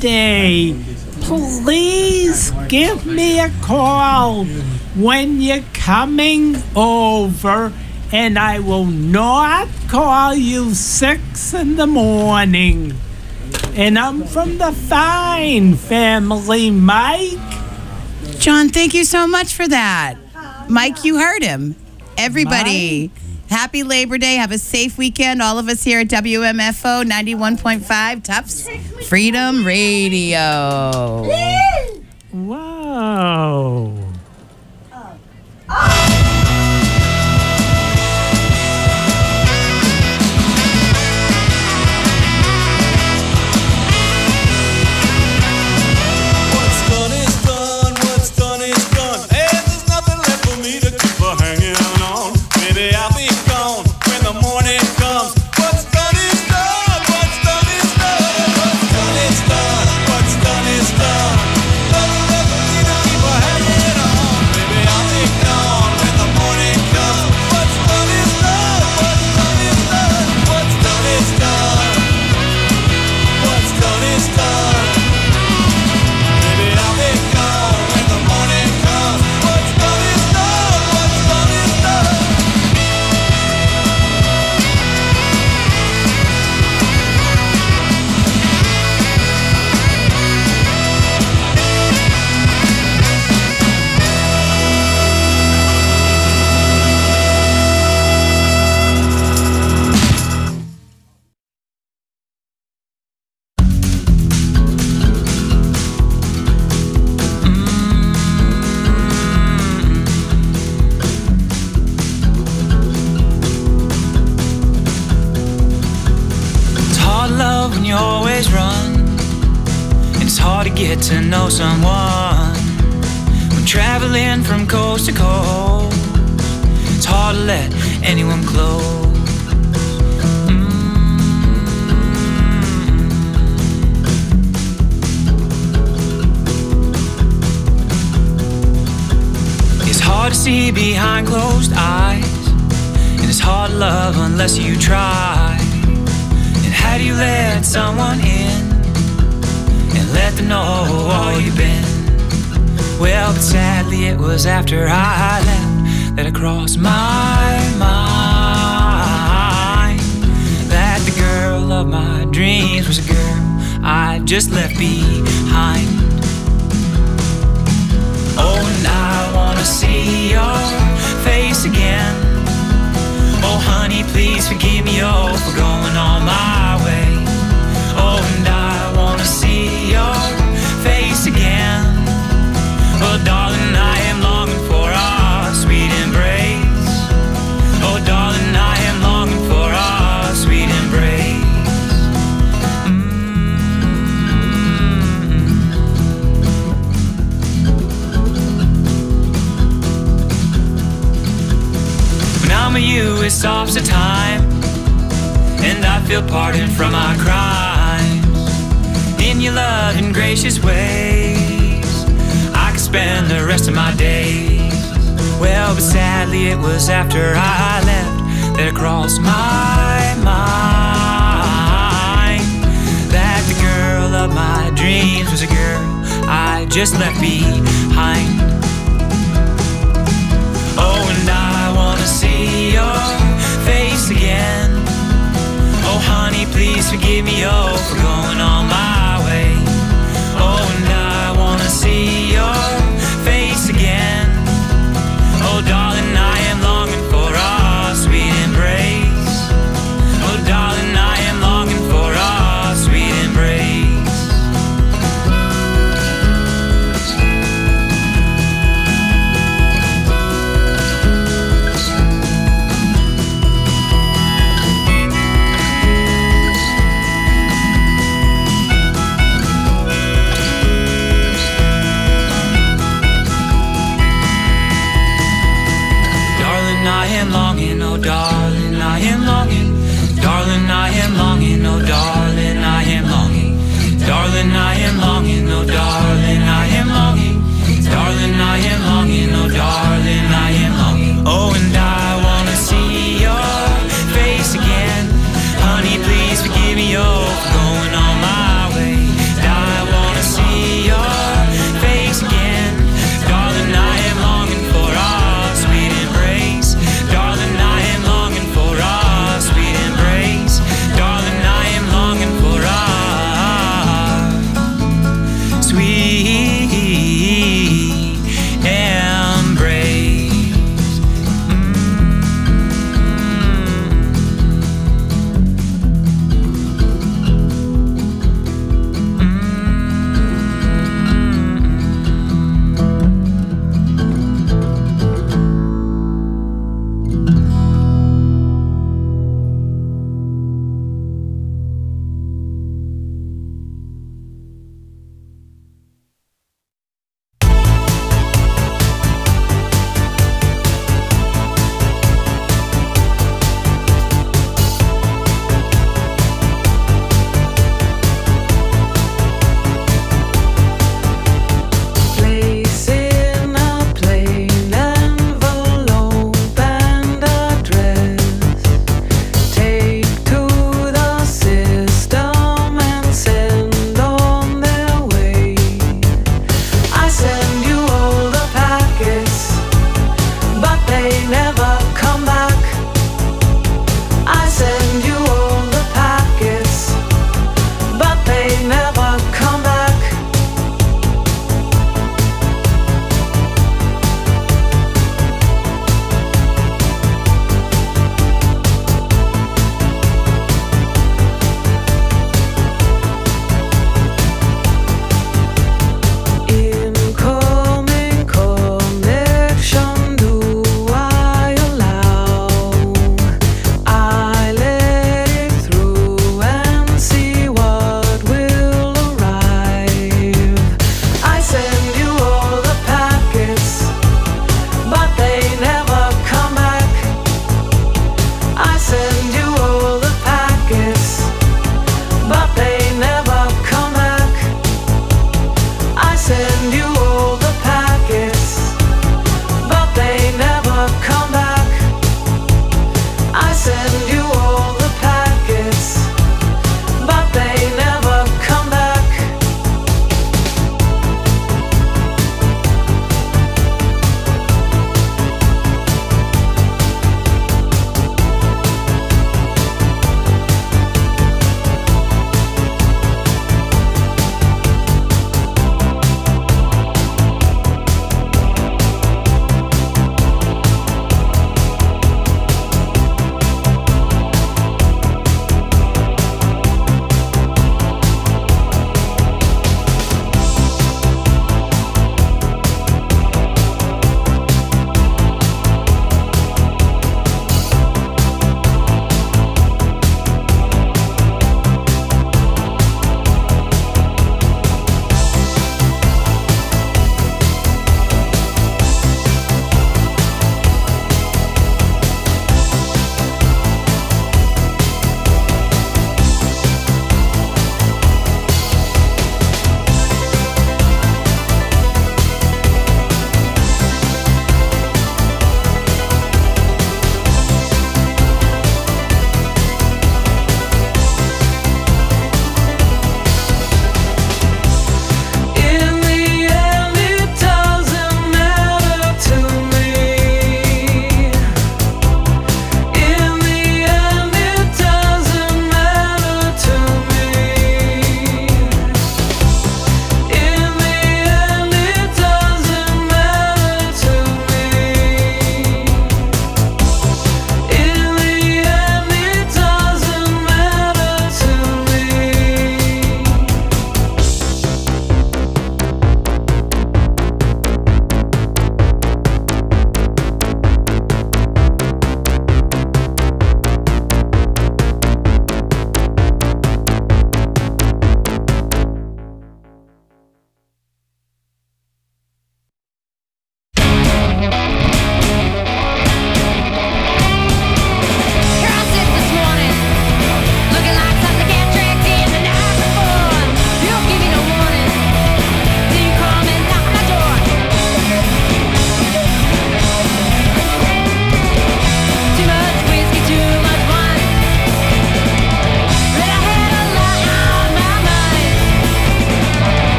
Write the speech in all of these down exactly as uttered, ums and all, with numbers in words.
Day. Please give me a call when you're coming over, and I will not call you six in the morning. And I'm from the Fine family, Mike. John, thank you so much for that. Mike, you heard him. Everybody, Mike. Happy Labor Day. Have a safe weekend. All of us here at W M F O ninety-one point five Tufts Freedom Radio. Wow. To know someone when traveling from coast to coast, it's hard to let anyone close. Mm-hmm. It's hard to see behind closed eyes, and it's hard to love unless you try. And how do you let someone in and let them know all you've been? Well, but sadly it was after I left that it crossed my mind that the girl of my dreams was a girl I just left behind. Oh, and I wanna see your face again. Oh, honey, please forgive me, oh, for going on my way. Oh, and I wanna see your face again. Oh, darling, I am longing for our sweet embrace. Oh, darling, I am longing for our sweet embrace. Mm-hmm. When I'm with you, it stops the time, and I feel pardon from our crimes. In your loving, gracious ways, I could spend the rest of my days. Well, but sadly it was after I left that it crossed my mind that the girl of my dreams was a girl I just left behind. Oh, and I wanna see your face again. Oh, honey, please forgive me, oh, for going on my way. Oh, and I wanna see your face again. Oh, darling, I am longing for our sweet embrace. Oh, darling, I am longing for our sweet embrace. I am longing, oh darling, I am longing. Darling, I am longing, oh darling, I am longing. Darling, I am longing, oh darling, I am longing. Darling, I am longing, oh darling, I am longing. Oh, and I wanna see your face again. Honey, please forgive me, oh, for going on my way. And I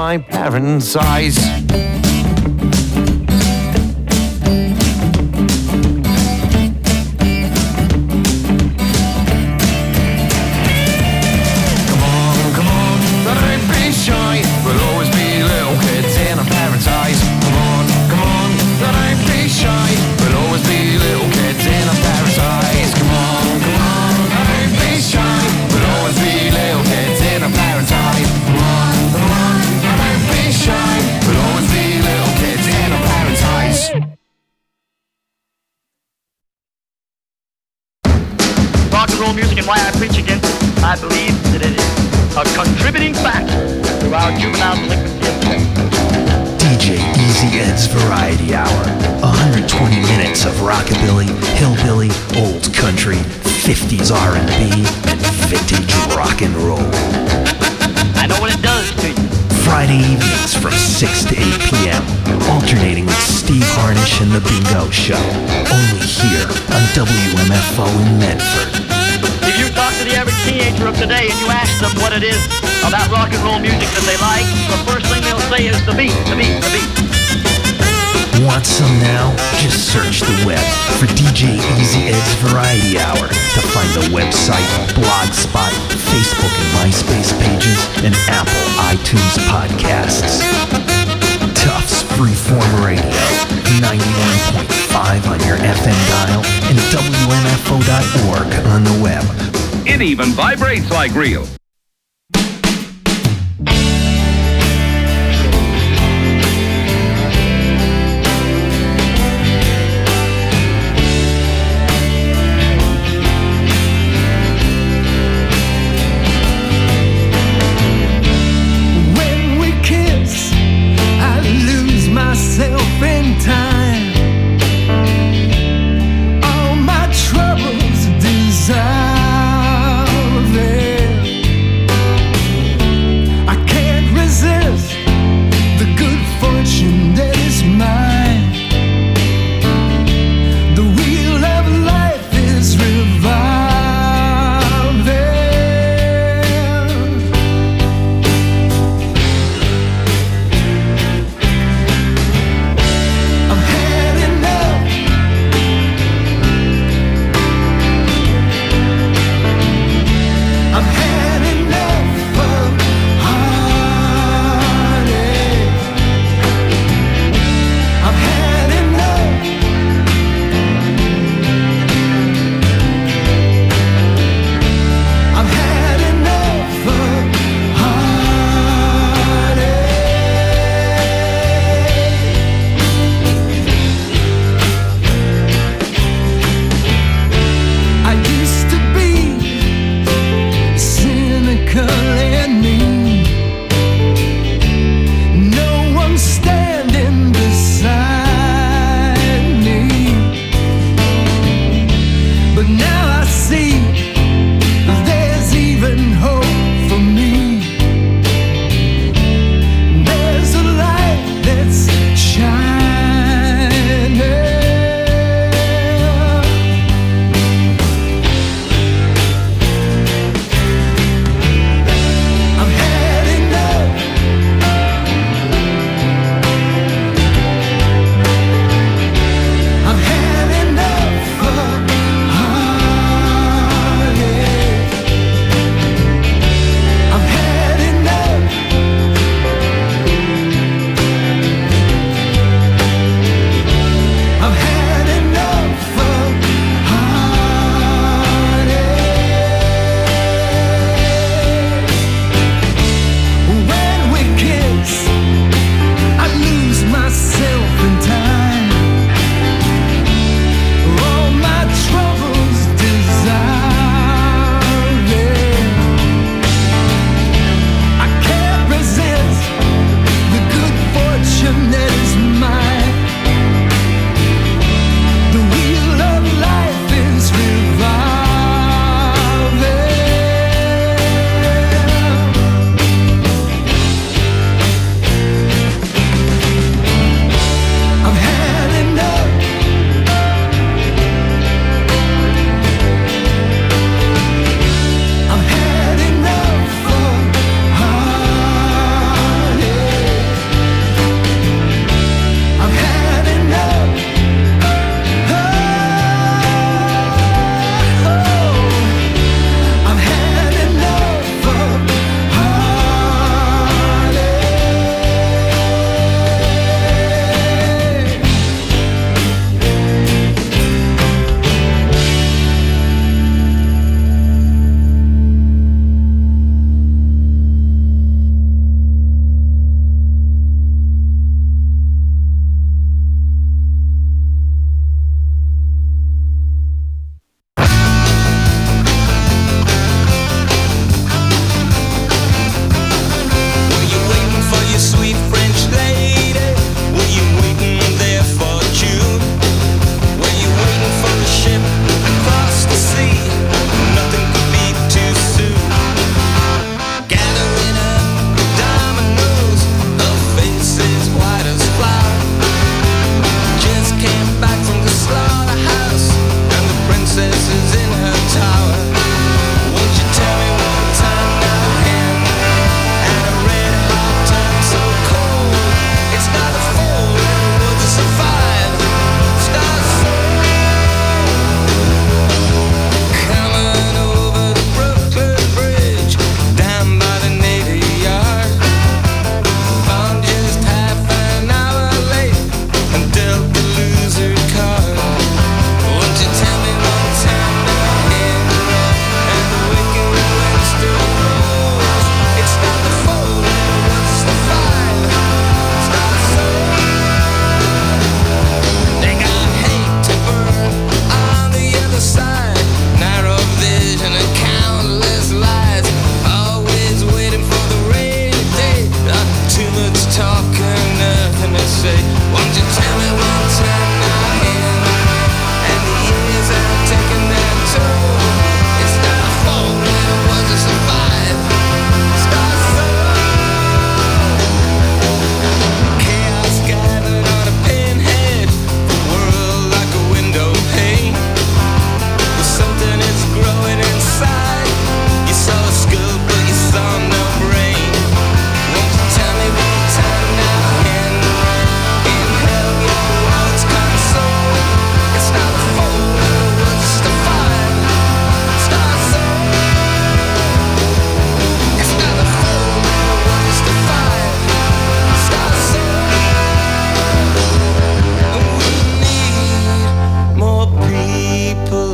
my parents' eyes. Music and why I preach against it, I believe that it is a contributing factor to our juvenile delinquency of today. D J Easy Ed's Variety Hour. one hundred twenty minutes of rockabilly, hillbilly, old country, fifties R and B, and vintage rock and roll. I know what it does to you. Friday evenings from six to eight p.m. Alternating with Steve Harnish and The Bingo Show. Only here on W M F O in Medford. If you talk to the average teenager of today and you ask them what it is about rock and roll music that they like, the first thing they'll say is the beat, the beat, the beat. Want some now? Just search the web for D J Easy Ed's Variety Hour to find the website, Blogspot, Facebook and MySpace pages, and Apple iTunes podcasts. Tufts Freeform Radio, ninety-one point five on your F M dial, and W M F O dot org on the web. It even vibrates like real. Myself in time, all my troubles dissolving.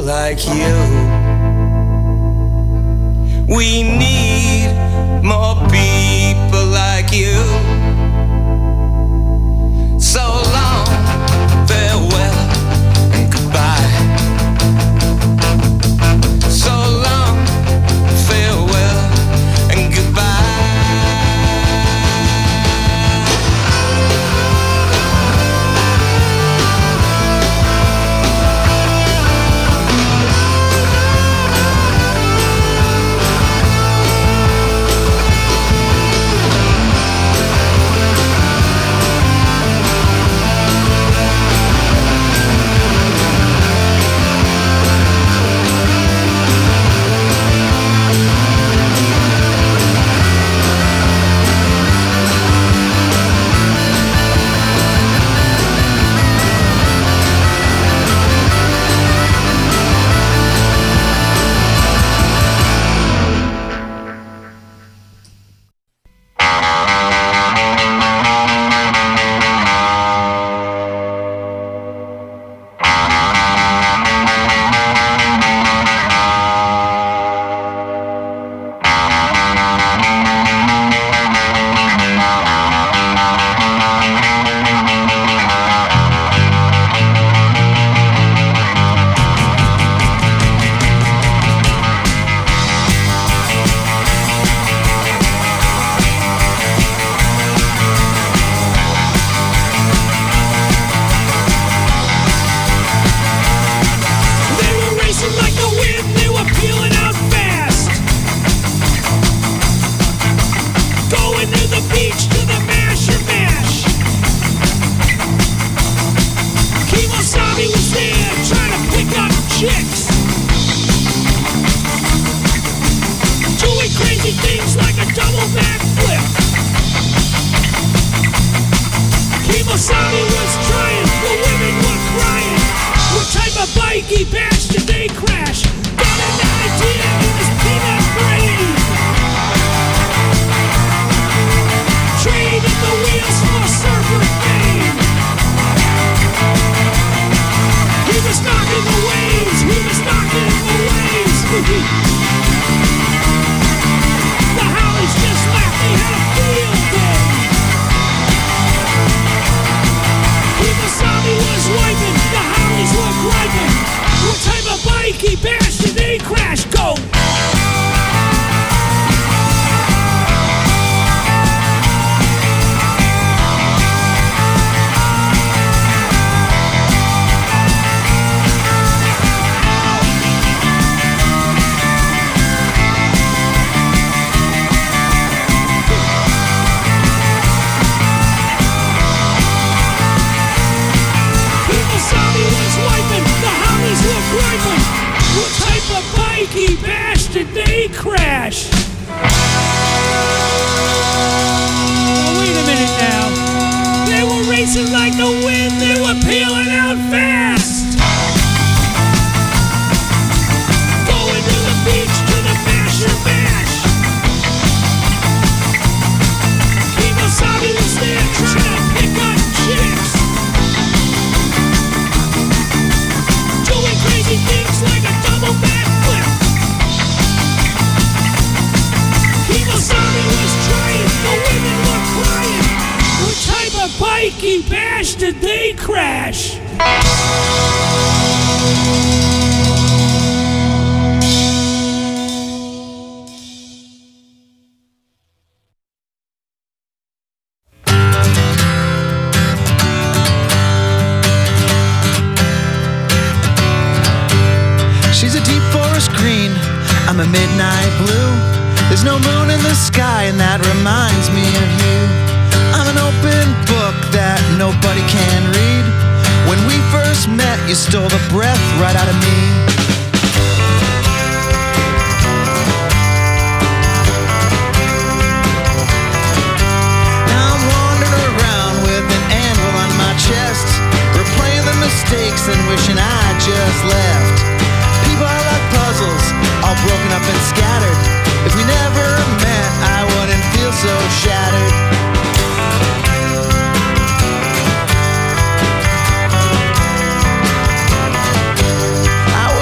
like you. We need more people like you. So long, farewell and goodbye. So long, farewell and goodbye. I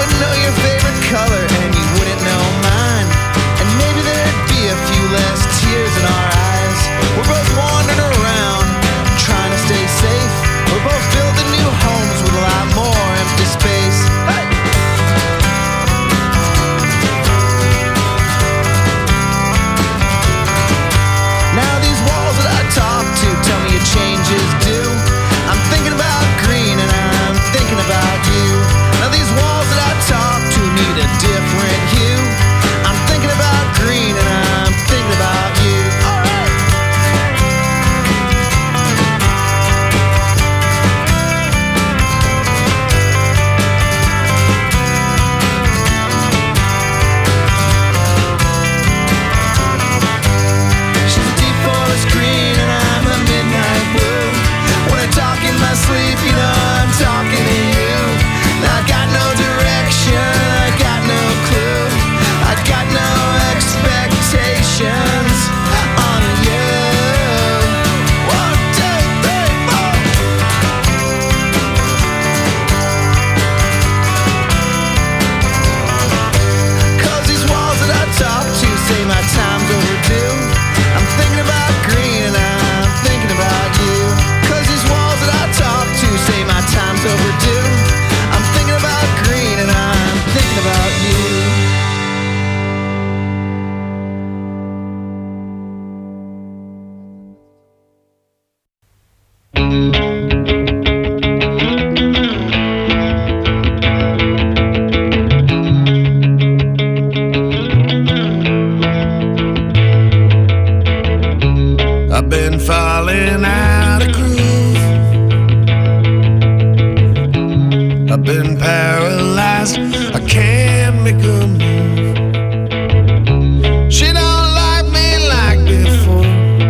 make a move. She don't like me like before.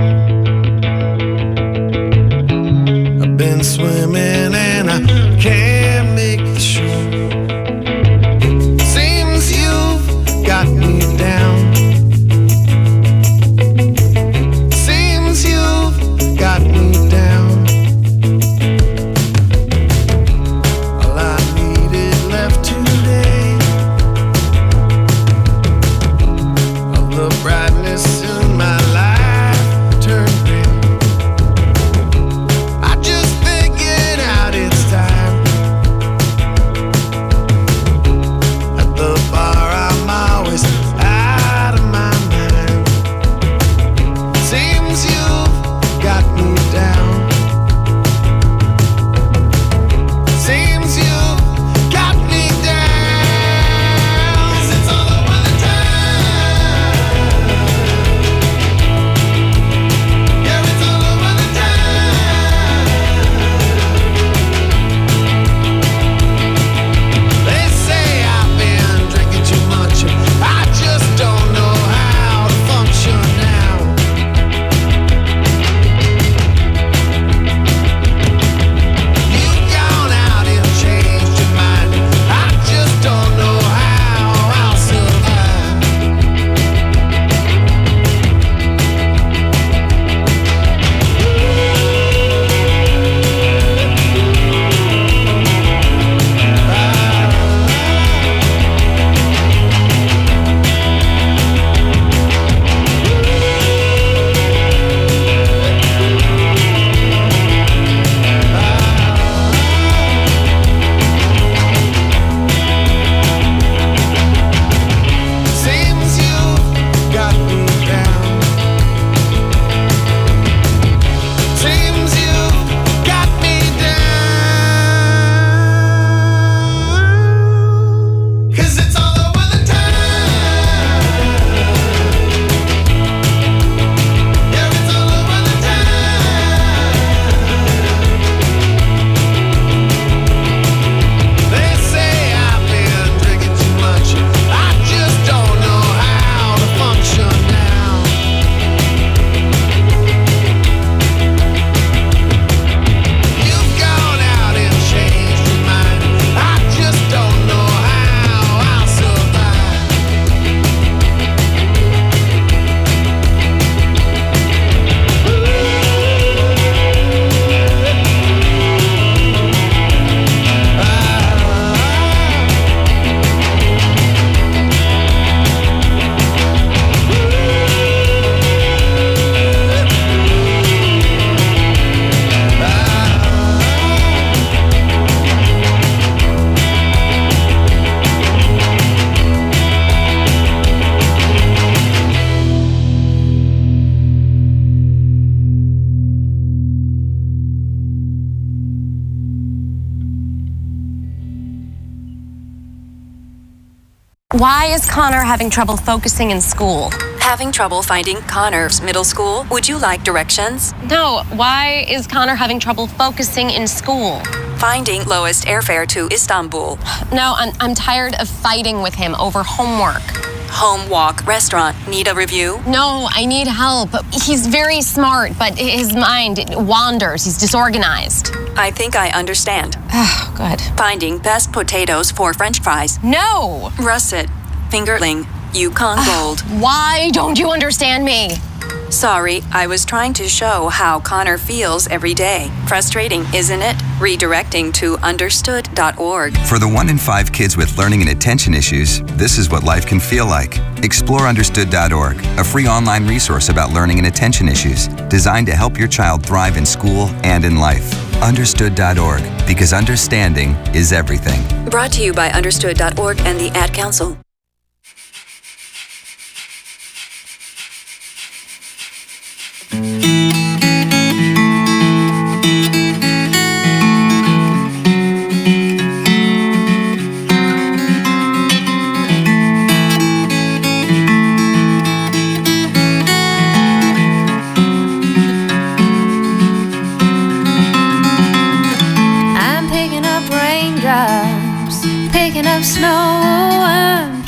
I've been swimming and I can't make the shore. Seems you've got me down. Seems you've got me down. All I needed left today, all the brightness in my life turned gray. I just figured out it's time. At the bar I'm always out of my mind. Seems you've got me down. Seems you've got me down. 'Cause it's all over the town. Yeah, it's all over the town. They say I've been drinking too much. I just don't know how to function now. You've gone out and changed your mind. I just don't know how I'll survive. Seems you've got me down. Seems you've got me down. 'Cause it's all over the town. Yeah, it's all over the town. They say I've been drinking too much. I just don't know how to function now. You've gone out and changed your mind. I just don't know how I'll survive. Why is Connor having trouble focusing in school? Having trouble finding Connor's middle school? Would you like directions? No, why is Connor having trouble focusing in school? Finding lowest airfare to Istanbul. No, I'm, I'm tired of fighting with him over homework. Home walk restaurant. Need a review? No, I need help. He's very smart, but his mind wanders. He's disorganized. I think I understand. Oh, good. Finding best potatoes for French fries. No! Russet. Fingerling. Yukon Gold. Why don't you understand me? Sorry, I was trying to show how Connor feels every day. Frustrating, isn't it? Redirecting to understood dot org. For the one in five kids with learning and attention issues, this is what life can feel like. Explore understood dot org, a free online resource about learning and attention issues, designed to help your child thrive in school and in life. understood dot org, because understanding is everything. Brought to you by understood dot org and the Ad Council. I'm picking up raindrops, picking up snow. I'm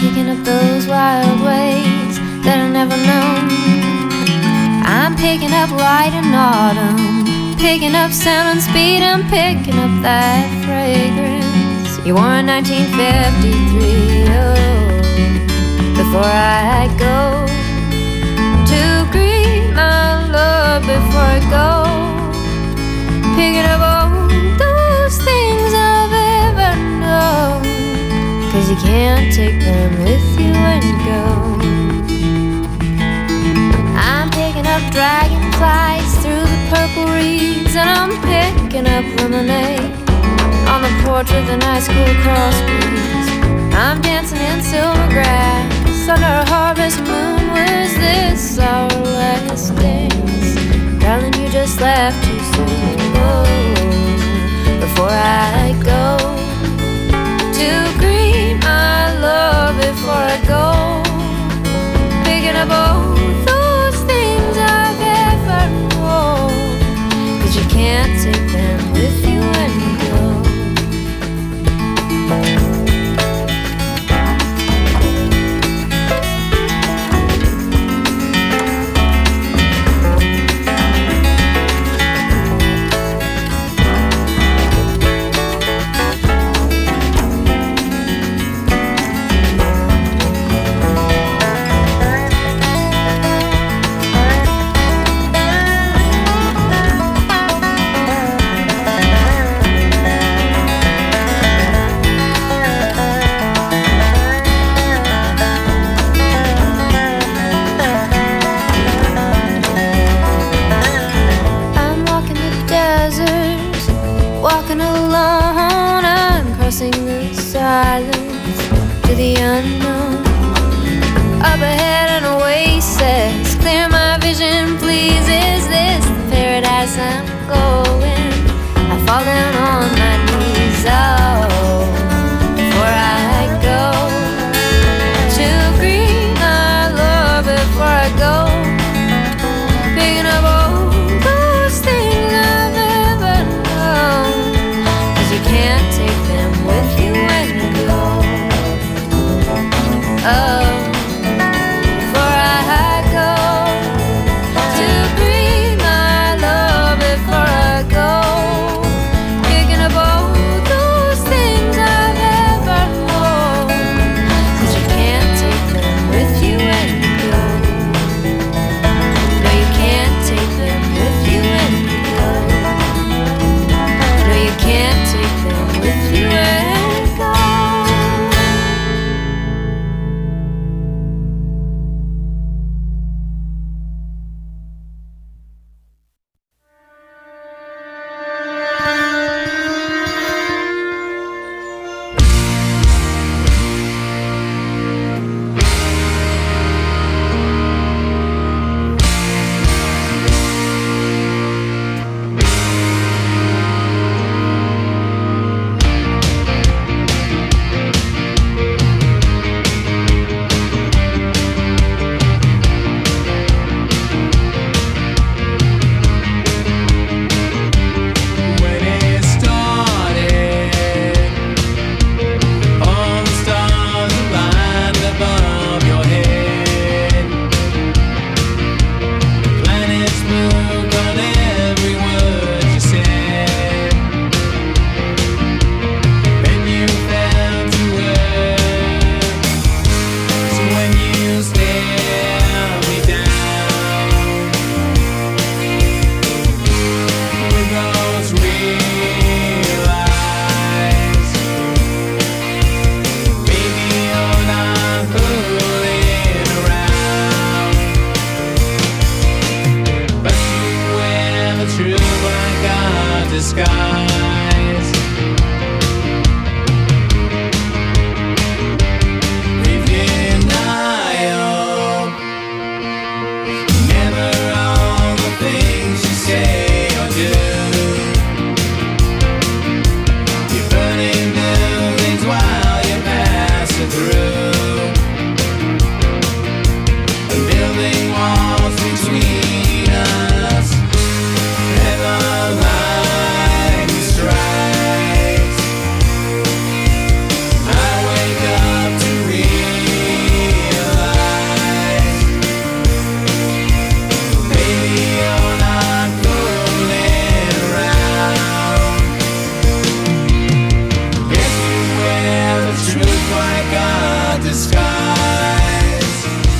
unknown. I'm picking up light in autumn, picking up sound and speed. I'm picking up that fragrance you wore in nineteen fifty-three. Oh, before I go to greet my love, before I go, picking up all those things I've ever known, 'cause you can't take them with you when you go. I'm picking up dragonflies through the purple reeds, and I'm picking up lemonade on the porch with a nice cool cross breeze. I'm dancing in silver grass under a harvest moon. Was this our last dance? Darling, you just left too soon. Oh, before I go to greet my love, before I go, picking up all those things I've ever known, 'cause you can't take them with you when you go. Walking alone, I'm crossing the silence to the unknown. Up ahead an oasis, clear my vision, please. Is this the paradise I'm going? I fall down on my knees. Oh, before I go to greet my love, before I go, picking up all those things I've ever known, 'cause you can't take them with you when you go. Oh, before I go to greet my love, before I go, picking up all disguise.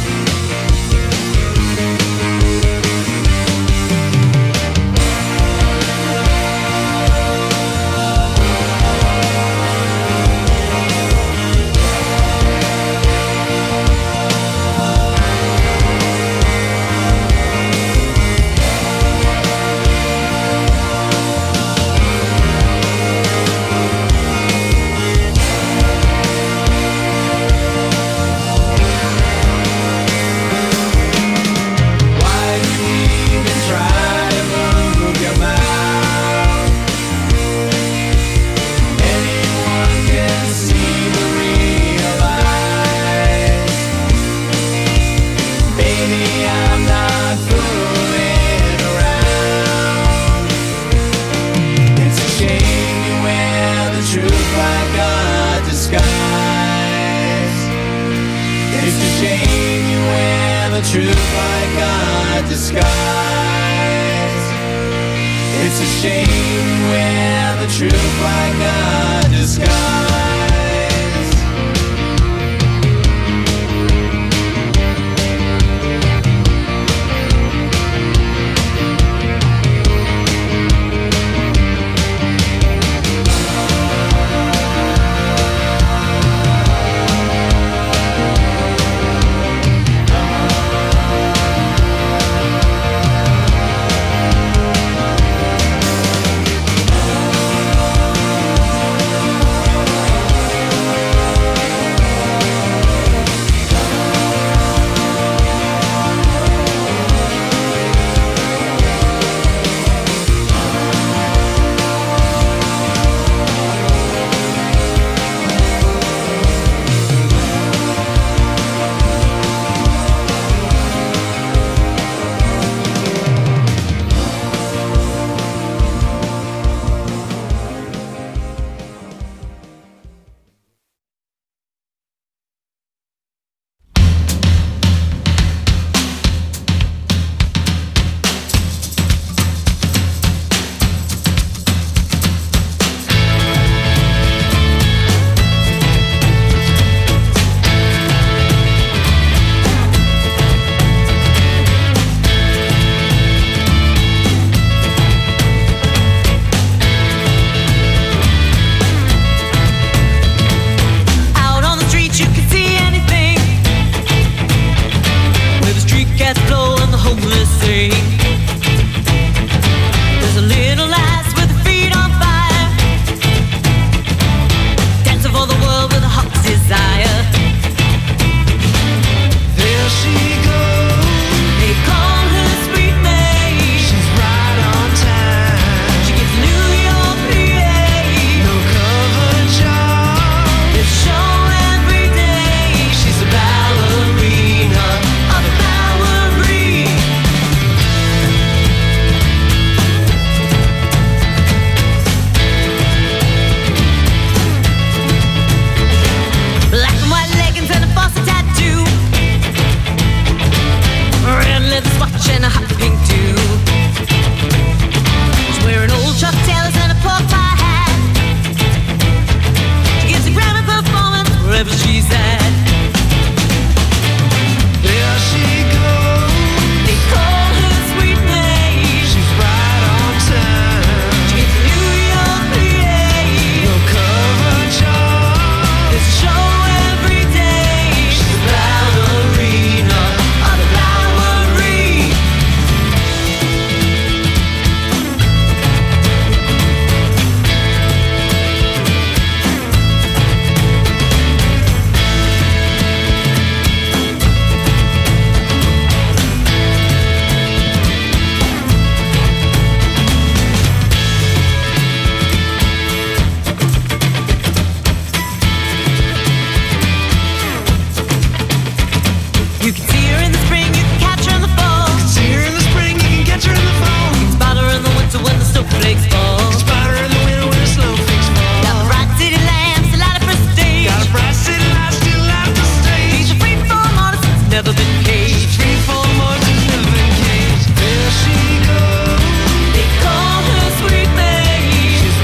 Truth like a disguise. It's a shame you wear the truth like a disguise.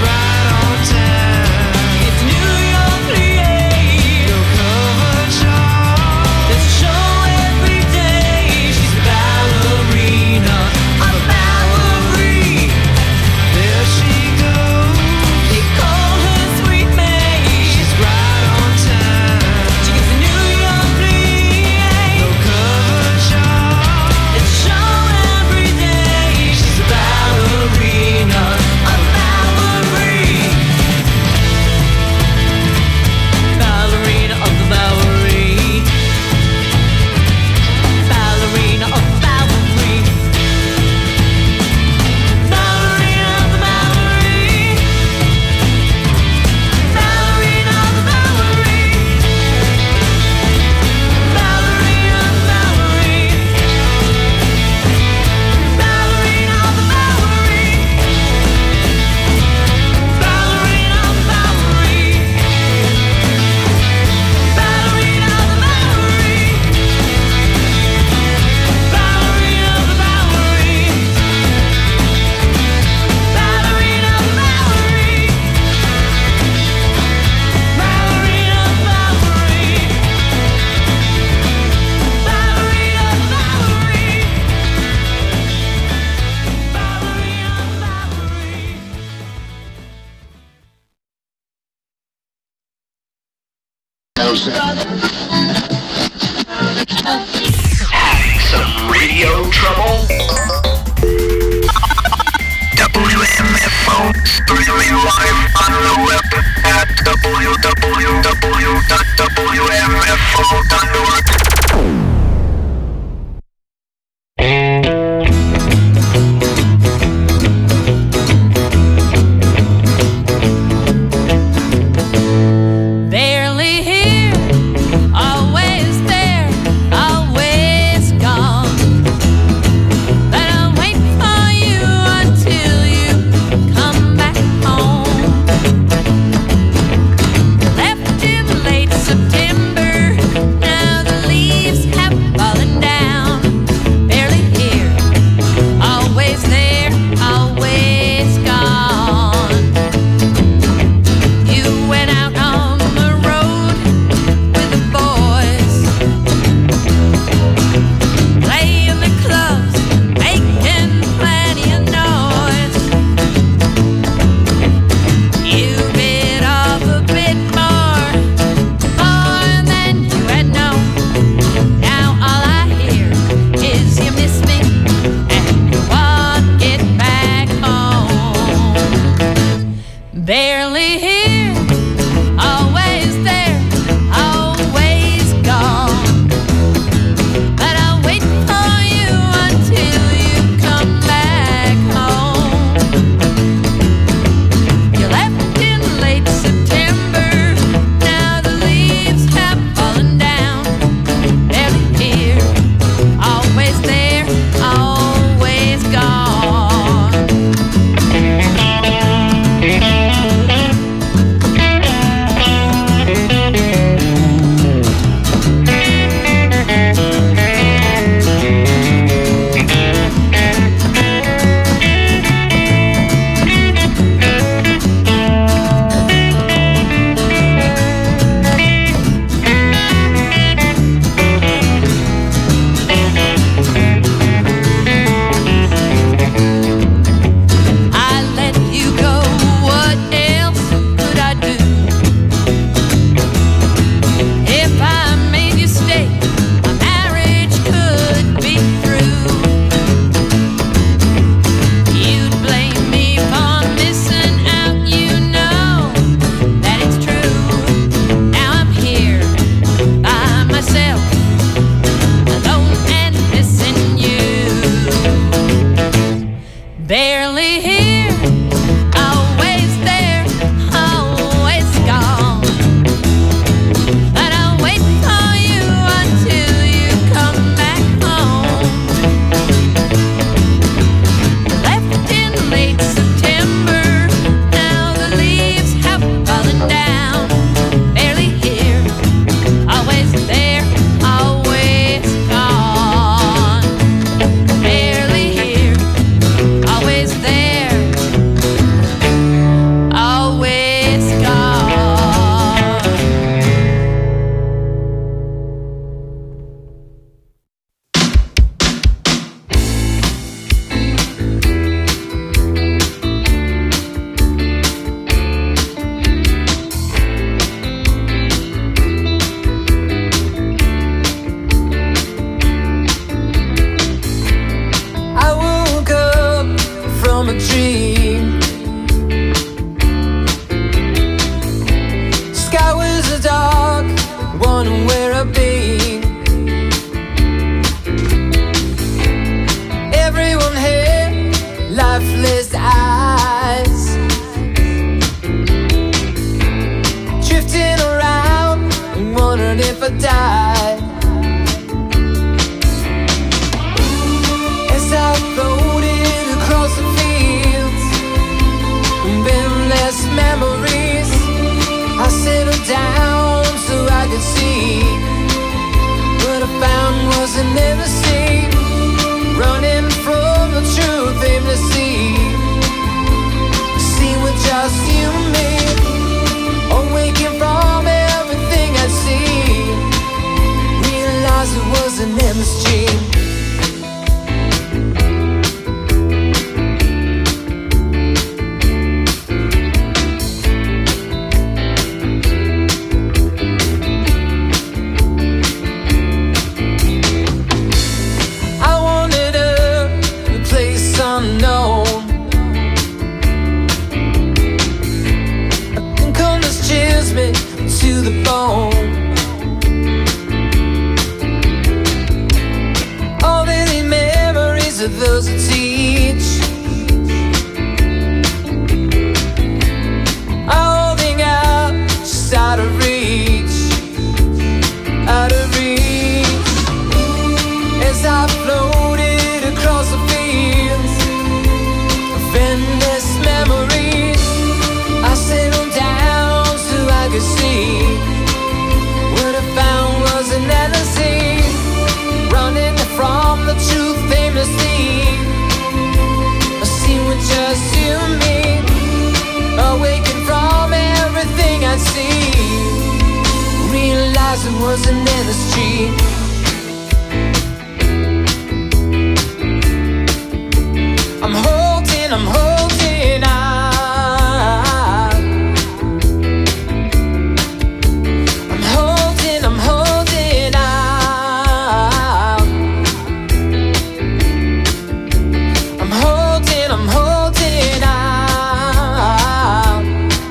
She's right on time. It's New York, P A. No cover charge. Having some radio trouble? W M F O streaming live on the web at w w w dot w m f o dot org. September. As I floated across the fields of endless memories, I settled down so I could see. What I found was an endless running from the truth aimlessly. I see with just you and me, awakened from everything I'd seen. Realized it was an endless street. I'm holding, I'm holding on. I'm holding, I'm holding on. I'm holding, I'm holding on.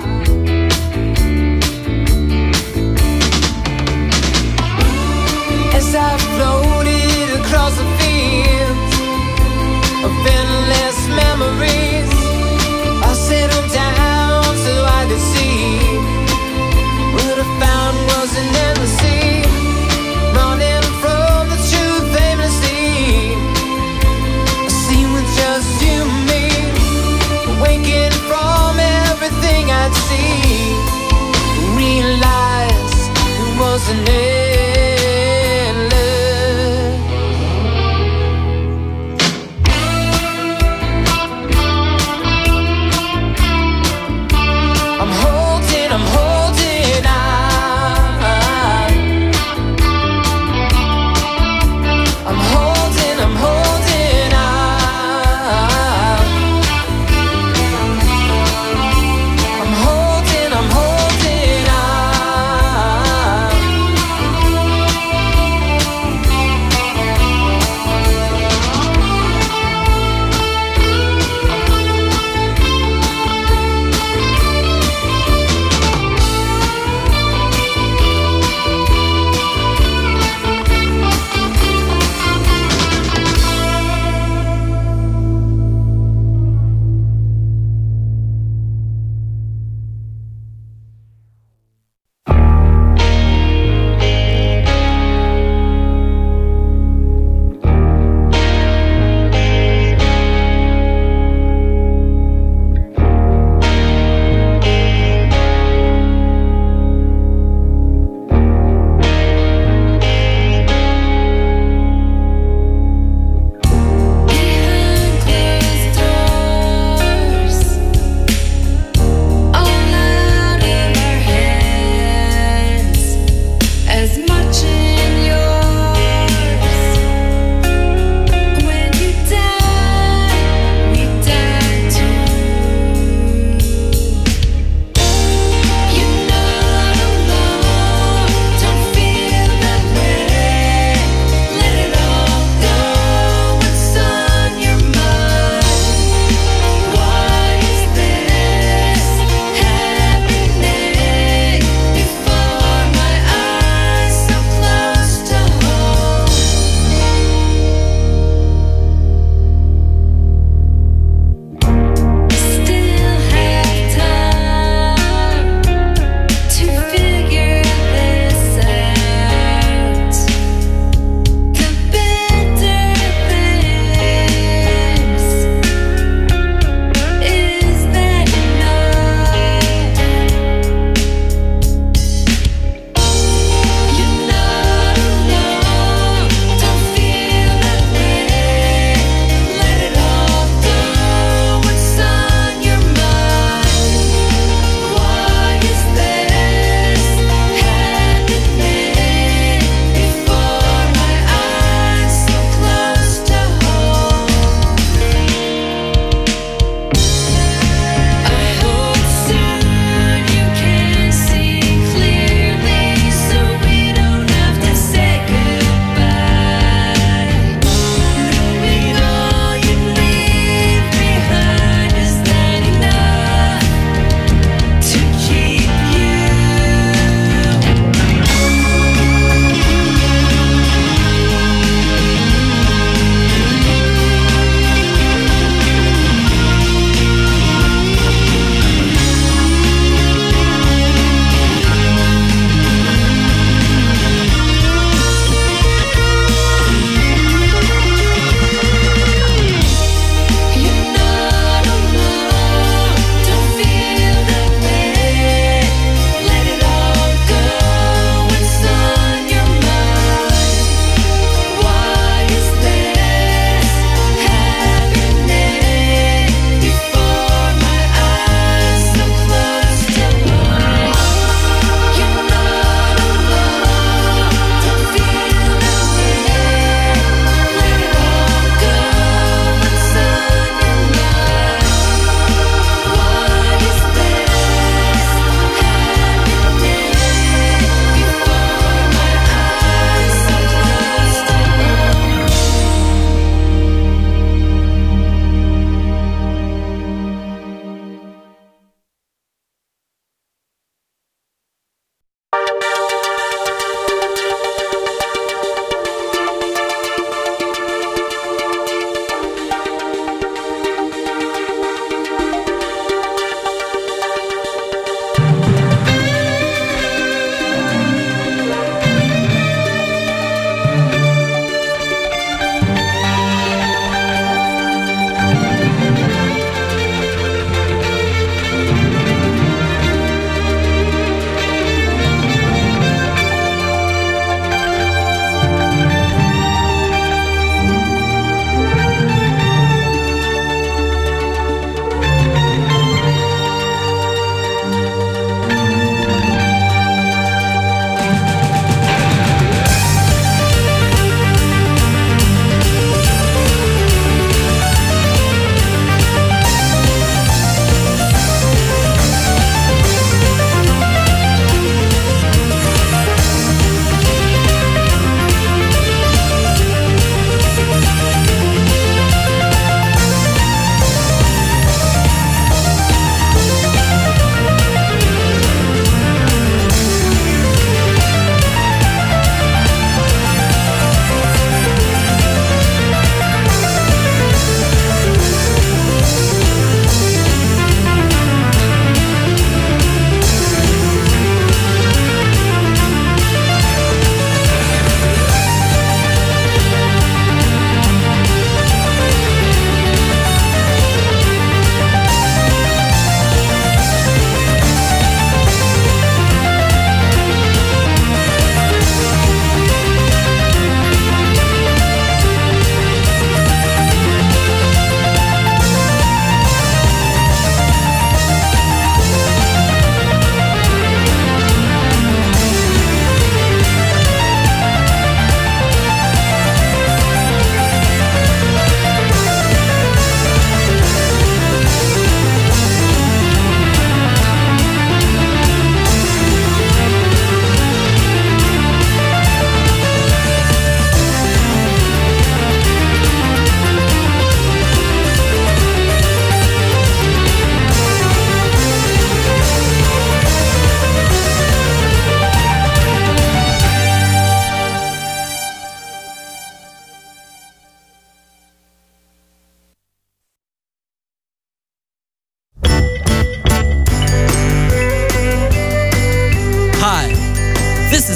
As I floated across the fields of endless memories, I settled down so I could see. What I found was an endless sea, running from the truth aimlessly. I see with just you and me, awakened from everything I'd seen. Realized it was an endless. I'm holding, I'm holding on.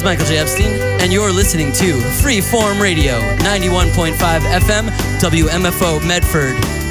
Michael J. Epstein, and you're listening to Freeform Radio, ninety-one point five F M, W M F O Medford.